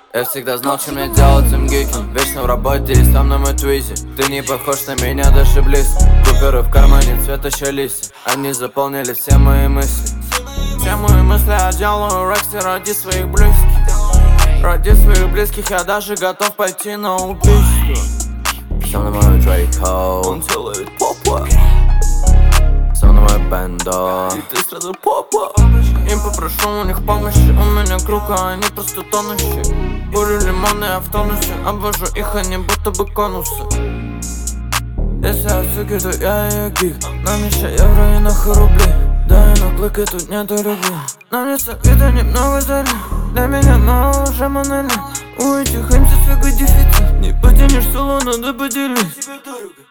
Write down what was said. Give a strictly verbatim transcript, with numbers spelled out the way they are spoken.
Я всегда знал, что мне делать им гики. Вечно в работе и со мной мой твизи. Ты не похож на меня даже близко. Куперы в кармане цвета щелиси. Они заполнили все мои мысли. Все мои мысли я делаю рекси ради своих близких. Ради своих близких я даже готов пойти на убийство. Со мной мой Дрейко, он делает попа. Со мной мой бендо, и ты сразу попа. Им попрошу у них помощи, у меня круг, а они просто тонущие. Курю лимоны, я в тонусе, обвожу их, они будто бы конусы. Если я суки, то я ее гик. Нам еще евро и нахуй рубли. Да и на клыке тут нету любви. Нам не сокита, немного зали. Для меня мало уже монолит. У этих им свой дефицит. Не потянешь соло, надо поделить.